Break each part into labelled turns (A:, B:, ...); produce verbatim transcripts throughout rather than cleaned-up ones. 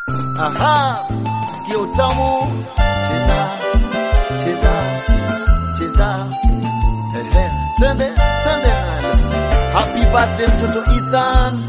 A: Aha, sikia utamu, cheza, cheza, cheza, ehe, tende, tende nalo. Happy birthday mtoto Ethan.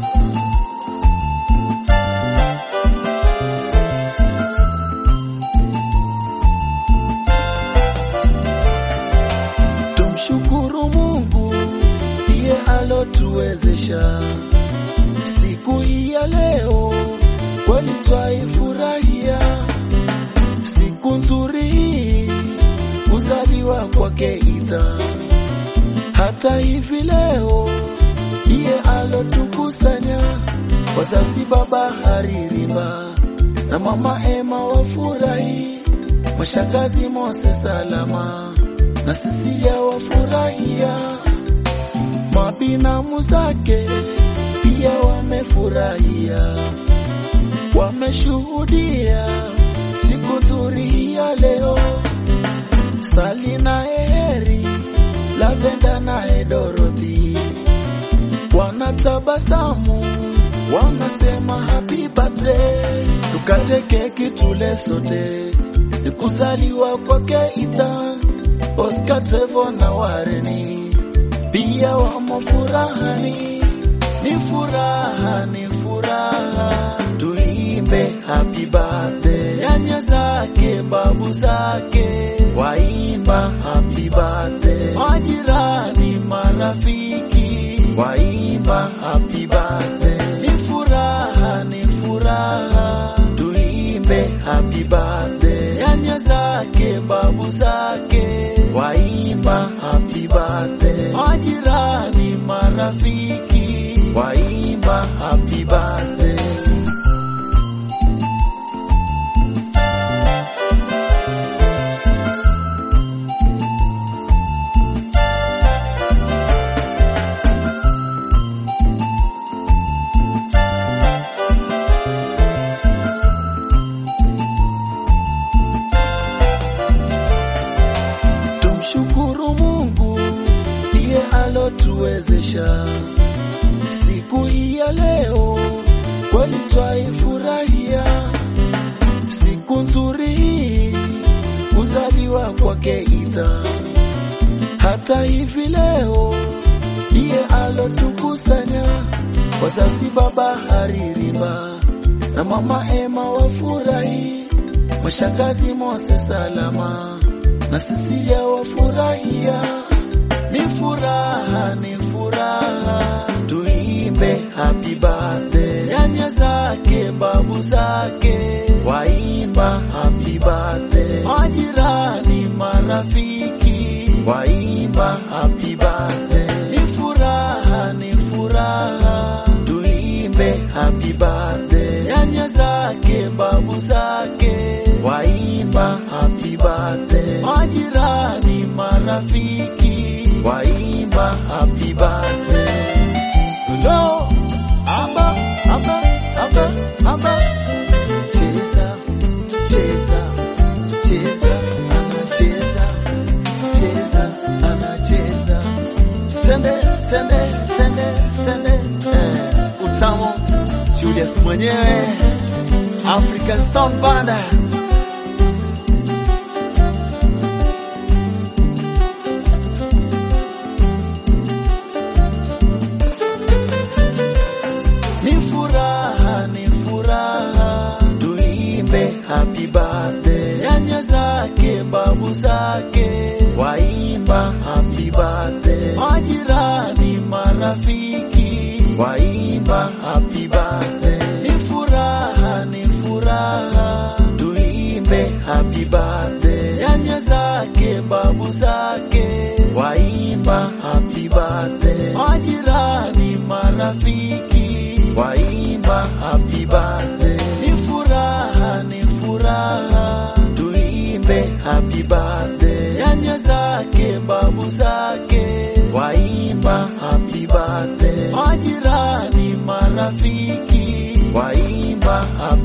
A: Tumshukuru Mungu ndiye alotuwezesha siku hii ya leo, kwani twaifurahia siku nzuri kuzaliwa kwake Ethan. Hata hivi leo ndiye alotukusanya wazazi, baba Haririma na mama Emma wafurahi, mashangazi Mose Salama na Cecilia wafurahia, mabinamu zake pia wamefurahia, wameshuhudia siku nzuri ya leo. Sali na Eheri, Lavenda na Dorothy wanatabasamu, wanasema happy birthday. Tukate keki tule sote, ni kuzaliwa kwake Ethan. Oscar, Tevo na Wareni pia wamo furahani, ni furaha, ni furaha. Tuimbe happy birthday, nyanya zake babu zake waimba happy birthday, majirani marafiki waimba happy birthday, ni furaha, ni furaha. Tuimbe happy birthday, nyanya zake babu zake waimba happy birthday, majirani marafiki waimba happy birthday. Tumshukuru Mungu ndiye alotuwezesha siku hii ya leo, kwani twaifurahia siku nzuri kuzaliwa kwake Ethan. Hata hivi leo ndiye alotukusanya wazazi, baba Haririma na mama Emma wafurahi, mashangazi Mose Salama na Cecilia wafurahia, ni furaha, ni furaha. Tuimbe happy birthday, nyanya zake babu zake waimba happy birthday, majirani marafiki waimba happy birthday, ni furaha, ni furaha. Tuimbe happy birthday, nyanya zake babu zake waimba happy birthday, majirani marafiki waimba happy birthday. Hello, amba, amba, amba, amba. Cheza, cheza, cheza, anacheza, cheza, anacheza. Tende, tende, tende, tende. Eh, utamu, Julius mwenyewe, African Sound Band. Happy birthday, nyanya zake babu zake waimba happy birthday, majirani marafiki waimba happy birthday, ni furaha, ni furaha. Tuimbe happy birthday, nyanya zake babu zake waimba happy birthday, majirani marafiki waimba happy birthday, ni furaha, ni furaha. Tuimbe happy birthday, nyanya zake babu zake waimba happy birthday, majirani marafiki waimba happy